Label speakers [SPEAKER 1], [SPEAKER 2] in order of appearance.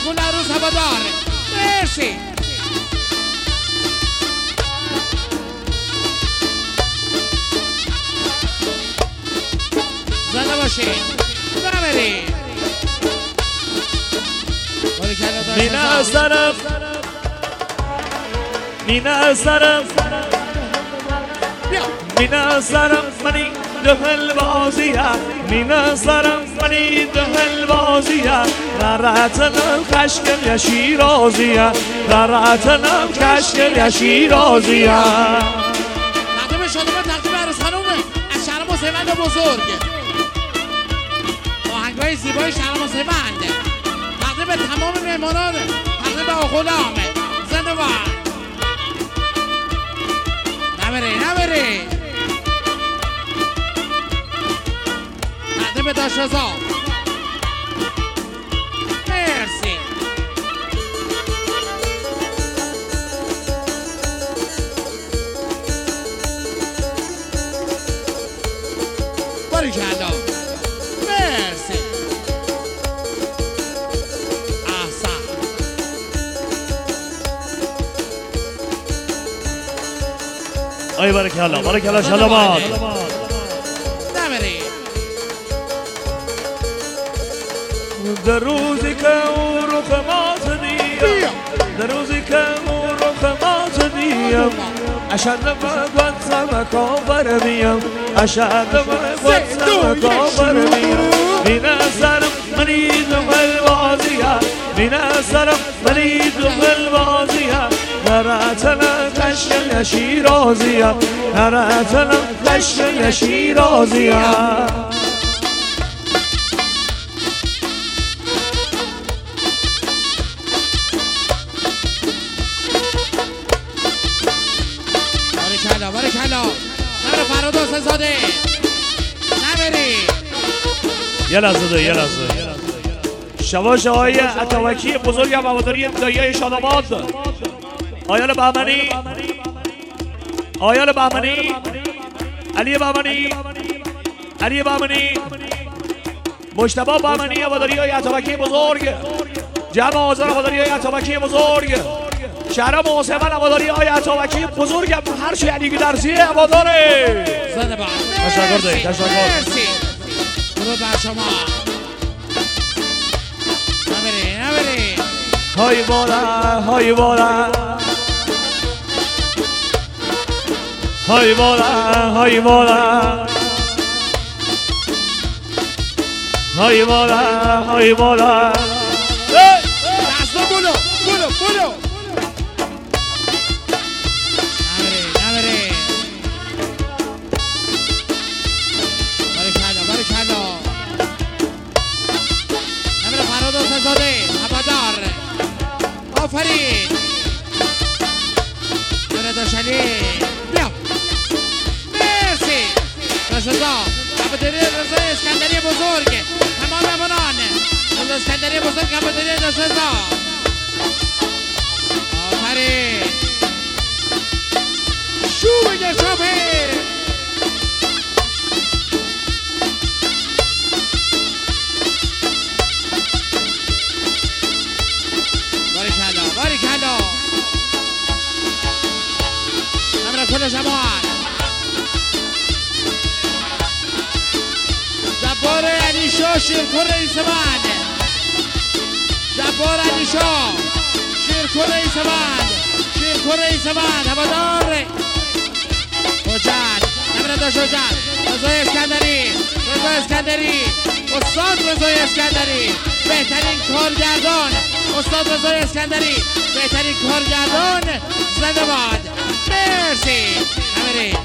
[SPEAKER 1] کل عروس هوادار. مرسی. زنده باشین. نمیرین.
[SPEAKER 2] مینه از طرف مینه از طرف مینه از طرف منی دهل بازیه مینه از طرف منی دهل بازیه رتنم کشکل شیرازیه رتنم کشکل شیرازیه.
[SPEAKER 1] تقدیم شادمه تقدیم عروس خانومه از شهر مسیوند بزرگ آهنگای زیبای شهر مسیوند. تقدیم به تمام مهمانان، تقدیم به غلام زنده باد. نبری تقدیم به داشرزا. مرسی. باریکلا. مرسی.
[SPEAKER 2] ای بارکالله شلوات.
[SPEAKER 1] نمیری.
[SPEAKER 2] در روزی که او رخ مات دیم در روزی که او رخ مات دیم اشد مگوت سمکاور دیم اشد مگوت سمکاور دیم مینه سرم منی دمل بازیه مینه سرم منی دمل بازیه نراتنا کشکل شیرازیه نراتنا کشکل شیرازیه.
[SPEAKER 1] باریکلا. نمیره فراد حسین زاده. نمیری.
[SPEAKER 2] یه لحظه شواش آقای اتوکی بزرگ هواداری دایه شاداباد آیال بهمنی علی بهمنی مجتبی بهمنی هواداری های اتوکی بزرگ جمع آذر هواداری های اتوکی بزرگ شهر محسن هواداری های اتوکی بزرگ هر چی علی درزی هواداره.
[SPEAKER 1] زنده باد.
[SPEAKER 2] تشکر.
[SPEAKER 1] مرسی. درود بر شما. نمیری.
[SPEAKER 2] های بالا
[SPEAKER 1] دستو بولو. نمیری. باریکلا. نمیره فراد حسین زاده هوادار. آفرین. نمیره داشلی. بیا. مرسی. داشتزا کاپیتانی رضای اسکندری بزرگ تمام مهمانان رضای اسکندری بزرگ کاپیتانی داشتزا. آفرین. شوی شوپیر. باریکلا. نمیره کل جماعت. جبار علیشا شیرکور رئیس بند. شیرکور رئیس بند هوادار. حجت. نمیره داشت حجت. رضای اسکندری استاد رضای اسکندری بهترین کارگردان استاد رضای اسکندری بهترین کارگردان. زنده باد. مرسی. نمیری.